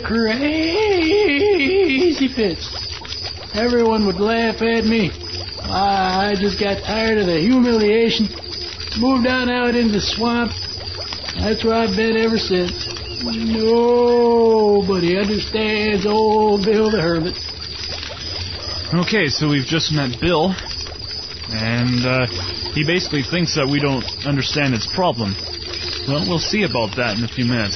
crazy fits. Everyone would laugh at me. I just got tired of the humiliation. Moved on out into the swamp. That's where I've been ever since. Nobody understands Old Bill the Hermit. Okay, so we've just met Bill, and uh, he basically thinks that we don't understand his problem. Well, we'll see about that in a few minutes.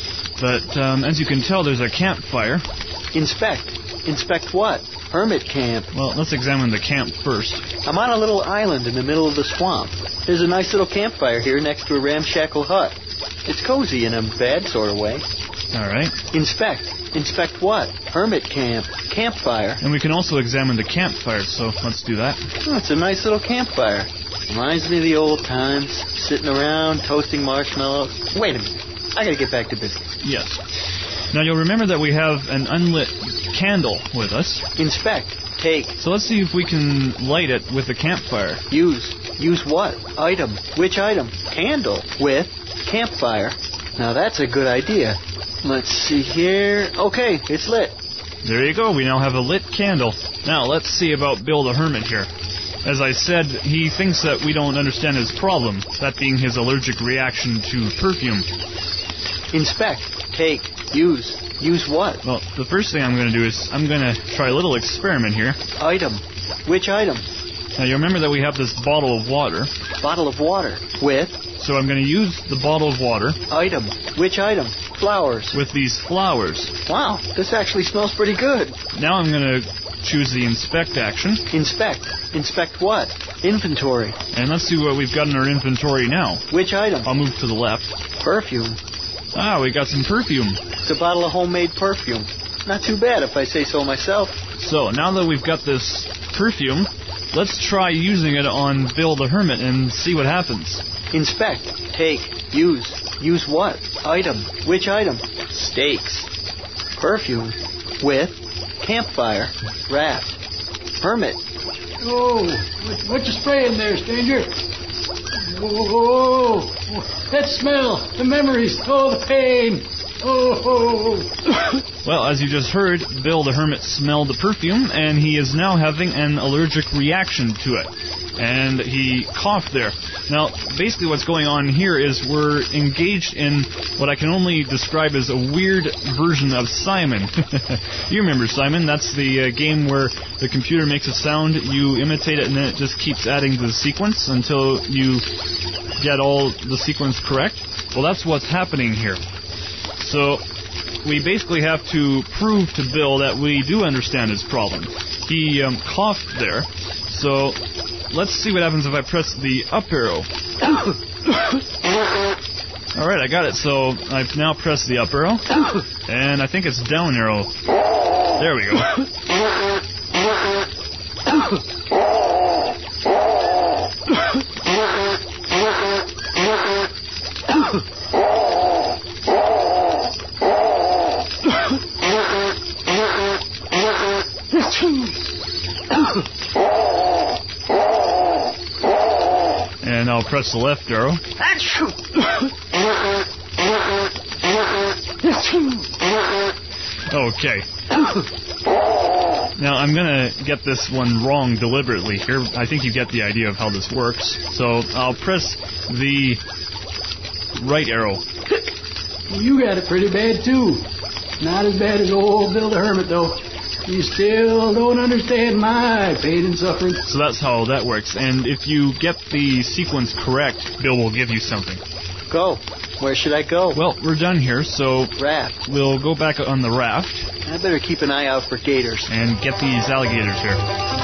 But um, as you can tell, there's a campfire. Inspect. Inspect what? Hermit camp. Well, let's examine the camp first. I'm on a little island in the middle of the swamp. There's a nice little campfire here next to a ramshackle hut. It's cozy in a bad sort of way. All right. Inspect. Inspect what? Hermit camp. Campfire. And we can also examine the campfire, so let's do that. Oh, it's a nice little campfire. Reminds me of the old times, sitting around, toasting marshmallows. Wait a minute. I gotta get back to business. Yes. Now, you'll remember that we have an unlit candle with us. Inspect. Take. So let's see if we can light it with the campfire. Use. Use what? Item. Which item? Candle. With campfire. Now, that's a good idea. Let's see here. Okay, it's lit. There you go. We now have a lit candle. Now, let's see about Bill the Hermit here. As I said, he thinks that we don't understand his problem, that being his allergic reaction to perfume. Inspect. Take. Use. Use what? Well, the first thing I'm going to do is I'm going to try a little experiment here. Item. Which item? Now, you remember that we have this bottle of water. Bottle of water. With? So I'm going to use the bottle of water. Item. Which item? Flowers. With these flowers. Wow, this actually smells pretty good. Now I'm going to choose the inspect action. Inspect. Inspect what? Inventory. And let's see what we've got in our inventory now. Which item? I'll move to the left. Perfume. Ah, we got some perfume. It's a bottle of homemade perfume. Not too bad if I say so myself. So, now that we've got this perfume, let's try using it on Bill the Hermit and see what happens. Inspect. Take. Use. Use what? Item. Which item? Steaks. Perfume. With. Campfire. Raft. Hermit. Oh, what, what you spraying there, stranger? Oh, that smell, the memories, oh, the pain. Oh. Well, as you just heard, Bill the Hermit smelled the perfume, and he is now having an allergic reaction to it. And he coughed there. Now, basically what's going on here is we're engaged in what I can only describe as a weird version of Simon. You remember Simon? That's the uh, game where the computer makes a sound, you imitate it, and then it just keeps adding to the sequence until you get all the sequence correct. Well, that's what's happening here. So, we basically have to prove to Bill that we do understand his problem. He um, coughed there, so let's see what happens if I press the up arrow. Alright, I got it. So I've now pressed the up arrow, and I think it's down arrow. There we go. And I'll press the left arrow. Okay. Now, I'm going to get this one wrong deliberately here. I think you get the idea of how this works. So I'll press the right arrow. You got it pretty bad, too. Not as bad as old Bill the Hermit, though. You still don't understand my pain and suffering. So that's how that works. And if you get the sequence correct, Bill will give you something. Go. Where should I go? Well, we're done here, so... Raft. We'll go back on the raft. I better keep an eye out for gators. And get these alligators here.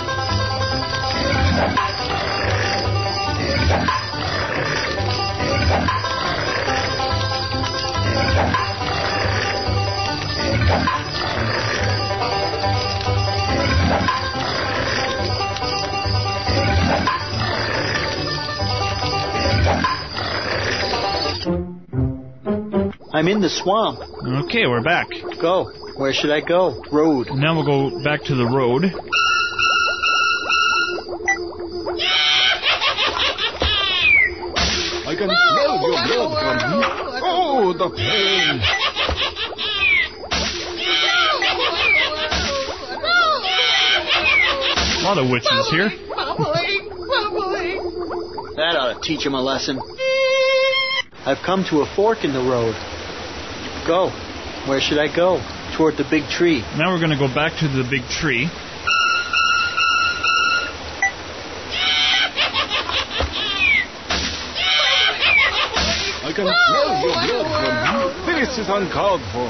I'm in the swamp. Okay, we're back. Go. Where should I go? Road. Now we'll go back to the road. I can smell your blood from here. Oh, the pain. A lot of witches here. That ought to teach him a lesson. I've come to a fork in the road. Go. Where should I go? Toward the big tree. Now we're going to go back to the big tree. I can smell your blood from here. This is uncalled for.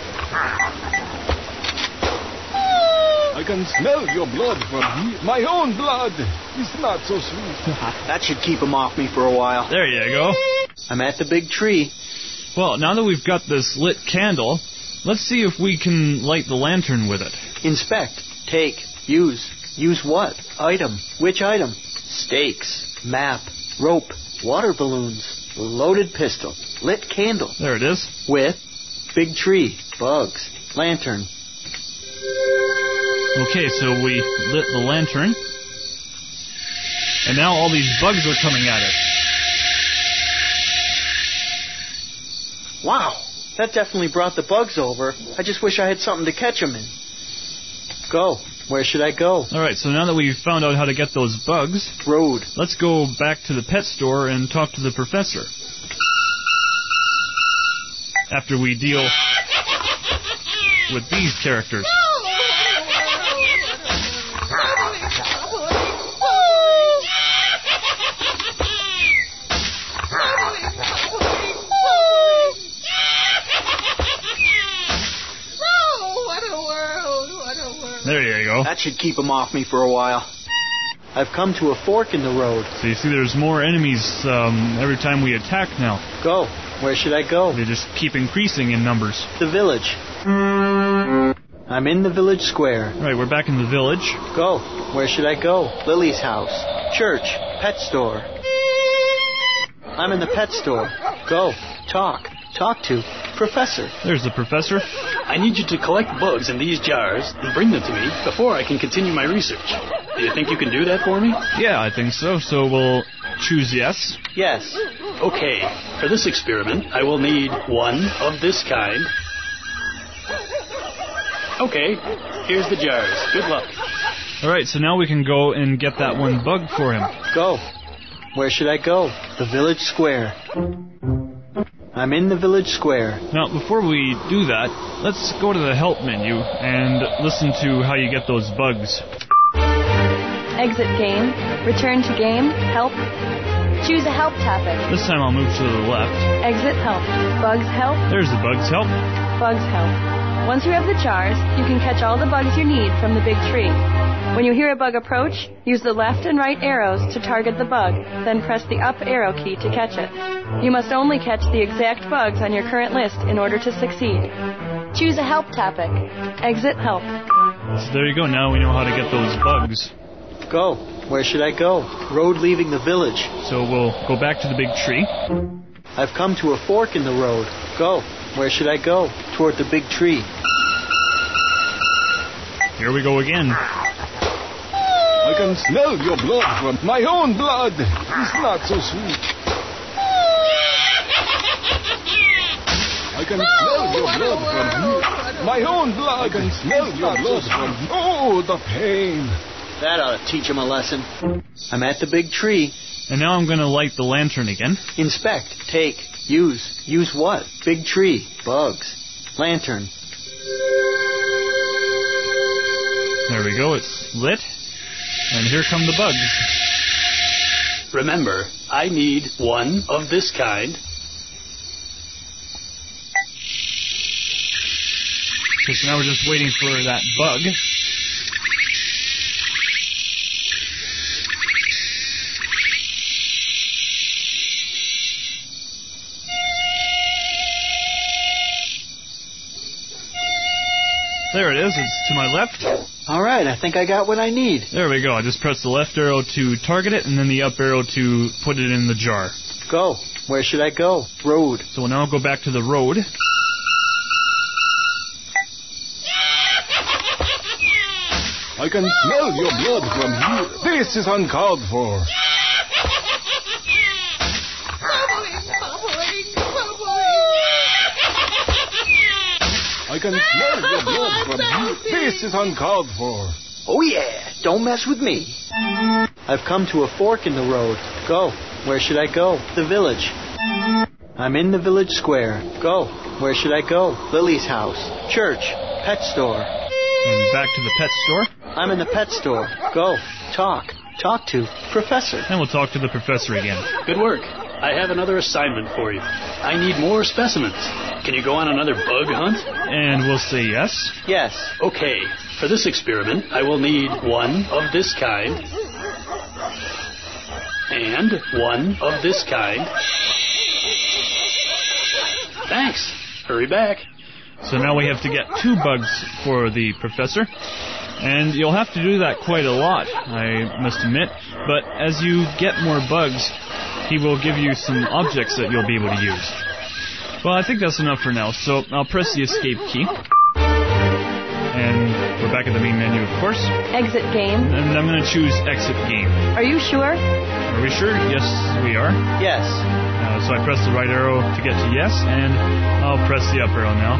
I can smell your blood from here. My own blood is not so sweet. That should keep him off me for a while. There you go. I'm at the big tree. Well, now that we've got this lit candle, let's see if we can light the lantern with it. Inspect. Take. Use. Use what? Item. Which item? Stakes. Map. Rope. Water balloons. Loaded pistol. Lit candle. There it is. With big tree. Bugs. Lantern. Okay, so we lit the lantern. And now all these bugs are coming at it. Wow, that definitely brought the bugs over. I just wish I had something to catch them in. Go. Where should I go? All right, so now that we've found out how to get those bugs... Road. Let's go back to the pet store and talk to the professor. After we deal with these characters. There you go. That should keep him off me for a while. I've come to a fork in the road. So you see there's more enemies um, every time we attack now. Go. Where should I go? They just keep increasing in numbers. The village. I'm in the village square. All right, we're back in the village. Go. Where should I go? Lily's house. Church. Pet store. I'm in the pet store. Go. Talk. Talk to Professor. There's the professor. I need you to collect bugs in these jars and bring them to me before I can continue my research. Do you think you can do that for me? Yeah, I think so. So we'll choose yes. Yes. Okay. For this experiment, I will need one of this kind. Okay. Here's the jars. Good luck. All right, so now we can go and get that one bug for him. Go. Where should I go? The village square. I'm in the village square. Now, before we do that, let's go to the help menu and listen to how you get those bugs. Exit game. Return to game. Help. Choose a help topic. This time I'll move to the left. Exit help. Bugs help. There's the bugs help. Bugs help. Once you have the jars, you can catch all the bugs you need from the big tree. When you hear a bug approach, use the left and right arrows to target the bug, then press the up arrow key to catch it. You must only catch the exact bugs on your current list in order to succeed. Choose a help topic. Exit help. So there you go. Now we know how to get those bugs. Go. Where should I go? Road leaving the village. So we'll go back to the big tree. I've come to a fork in the road. Go. Where should I go? Toward the big tree. Here we go again. I can smell your blood from my own blood. It's not so sweet. I can smell your blood from here. My own blood. I can smell your blood from here. Oh, the pain. That ought to teach him a lesson. I'm at the big tree. And now I'm going to light the lantern again. Inspect, take, use. Use what? Big tree, bugs, lantern. There we go, it's lit. And here come the bugs. Remember, I need one of this kind. Okay, so now we're just waiting for that bug. There it is, it's to my left. All right, I think I got what I need. There we go, I just press the left arrow to target it, and then the up arrow to put it in the jar. Go. Where should I go? Road. So we'll now go back to the road. I can smell your blood from here. This is uncalled for. I can smell your blood from here. This is uncalled for. Oh yeah, don't mess with me. I've come to a fork in the road. Go. Where should I go? The village. I'm in the village square. Go. Where should I go? Lily's house. Church. Pet store. And back to the pet store. I'm in the pet store. Go. Talk. Talk to Professor. And we'll talk to the professor again. Good work. I have another assignment for you. I need more specimens. Can you go on another bug hunt? And we'll say yes. Yes. Okay. For this experiment, I will need one of this kind. And one of this kind. Thanks. Hurry back. So now we have to get two bugs for the professor. And you'll have to do that quite a lot, I must admit. But as you get more bugs, he will give you some objects that you'll be able to use. Well, I think that's enough for now, so I'll press the escape key. And we're back at the main menu, of course. Exit game. And I'm going to choose exit game. Are you sure? Are we sure? Yes, we are. Yes. Uh, so I press the right arrow to get to yes, and I'll press the up arrow now.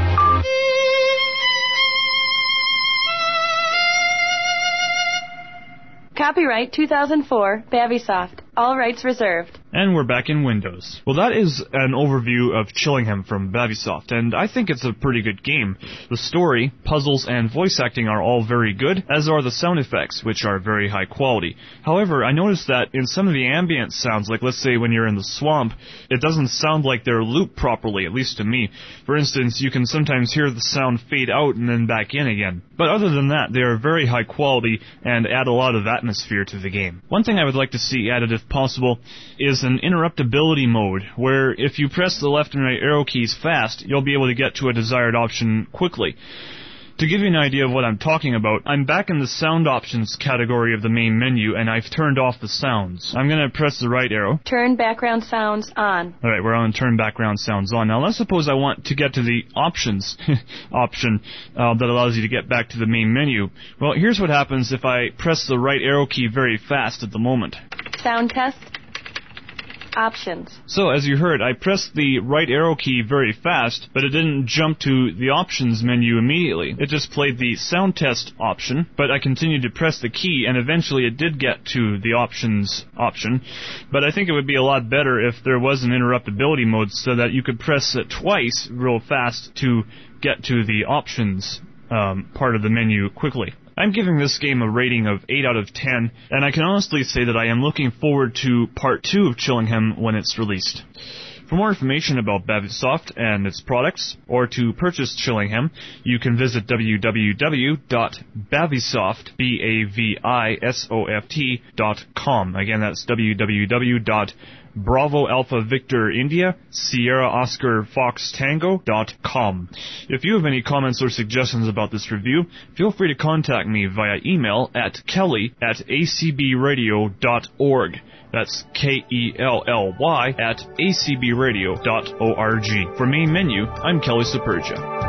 Copyright two thousand four, Bavisoft. All rights reserved. And we're back in Windows. Well, that is an overview of Chillingham from Bavisoft, and I think it's a pretty good game. The story, puzzles, and voice acting are all very good, as are the sound effects, which are very high quality. However, I noticed that in some of the ambient sounds, like let's say when you're in the swamp, it doesn't sound like they're looped properly, at least to me. For instance, you can sometimes hear the sound fade out and then back in again. But other than that, they are very high quality and add a lot of atmosphere to the game. One thing I would like to see added if possible is an interruptibility mode, where if you press the left and right arrow keys fast, you'll be able to get to a desired option quickly. To give you an idea of what I'm talking about, I'm back in the sound options category of the main menu, and I've turned off the sounds. I'm going to press the right arrow. Turn background sounds on. Alright, we're on turn background sounds on. Now let's suppose I want to get to the options option uh, that allows you to get back to the main menu. Well, here's what happens if I press the right arrow key very fast at the moment. Sound test. Options. So, as you heard, I pressed the right arrow key very fast, but it didn't jump to the options menu immediately. It just played the sound test option, but I continued to press the key, and eventually it did get to the options option. But I think it would be a lot better if there was an interruptibility mode so that you could press it twice real fast to get to the options um, part of the menu quickly. I'm giving this game a rating of eight out of ten, and I can honestly say that I am looking forward to part two of Chillingham when it's released. For more information about Bavisoft and its products, or to purchase Chillingham, you can visit w w w dot bavisoft dot com. Again, that's w w w dot Bravo Alpha Victor India Sierra Oscar Fox Tango dot com. If you have any comments or suggestions about this review, feel free to contact me via email at kelly at a c b radio dot org. That's K E L L Y at a c b radio dot org. For Main Menu, I'm Kelly Supergia.